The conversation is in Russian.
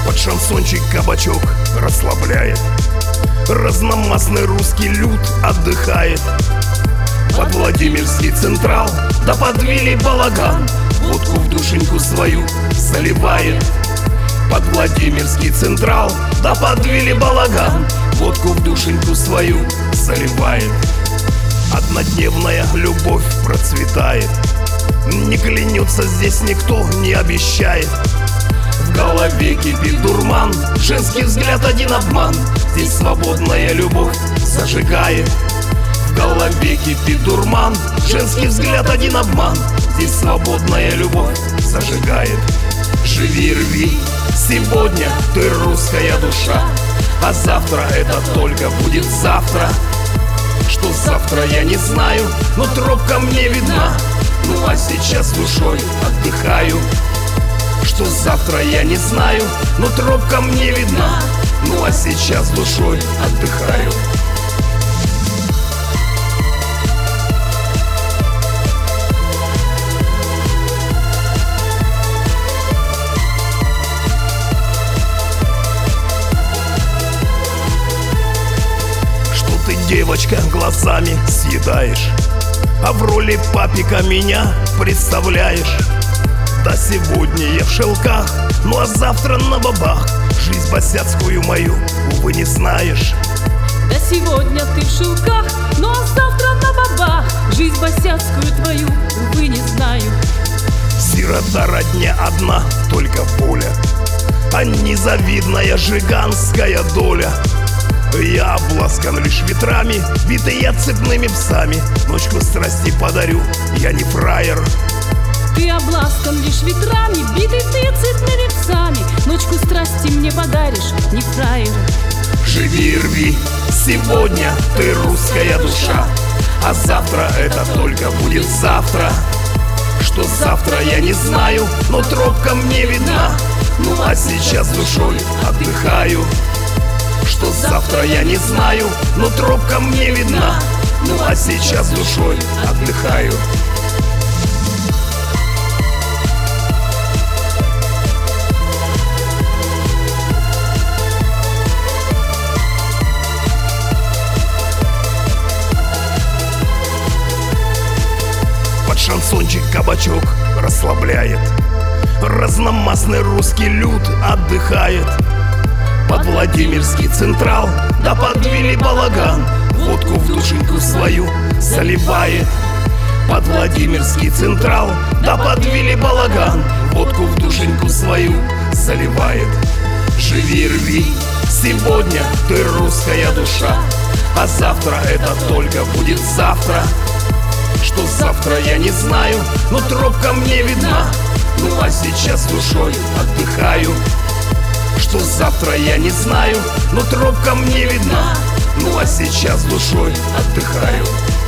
Под шансончик кабачок расслабляет. Разномастный русский люд отдыхает. Под Владимирский Централ, да под Вилли балаган, водку в душеньку свою заливает. Под Владимирский Централ, да под Вилли балаган, водку в душеньку свою заливает. Однодневная любовь процветает. Не клянется здесь никто, не обещает. В голове кипит дурман, женский взгляд один обман. Здесь свободная любовь зажигает. В голове кипит дурман, женский взгляд один обман. Здесь свободная любовь зажигает. Живи, рви, сегодня ты русская душа, а завтра это только будет завтра. Что завтра я не знаю, но тропка мне видна. Ну а сейчас душой отдыхаю. Что завтра я не знаю, но тропка мне видна. Ну а сейчас душой отдыхаю. Что ты, девочка, глазами съедаешь, а в роли папика меня представляешь? Да сегодня я в шелках, ну а завтра на бабах. Жизнь босяцкую мою, увы, не знаешь. Да сегодня ты в шелках, ну а завтра на бабах. Жизнь босяцкую твою, увы, не знаю. Сирота родня одна, только воля, а незавидная жиганская доля. Я обласкан лишь ветрами, битый я цепными псами. Ночку страсти подарю, я не фраер. Ты обласкан лишь ветрами, битый ты цепными псами. Ночку страсти мне подаришь, не фраер. Живи, рви, сегодня ты русская душа, а завтра это только будет завтра. Что завтра я не знаю, но тропка мне видна. Ну а сейчас душой отдыхаю. Что завтра я не знаю, но тропка мне видна. Ну а сейчас душой отдыхаю. Под шансончик кабачок расслабляет. Разномастный русский люд отдыхает. Под Владимирский Централ, да под Вилли балаган, водку в душеньку свою заливает. Под Владимирский Централ, да под Вилли балаган, водку в душеньку свою заливает. Живи, рви, сегодня ты русская душа, а завтра это только будет завтра. Что завтра я не знаю, но тропка мне видна. Ну а сейчас душой отдыхаю. Что завтра я не знаю, но тропка мне видна. Ну а сейчас душой отдыхаю.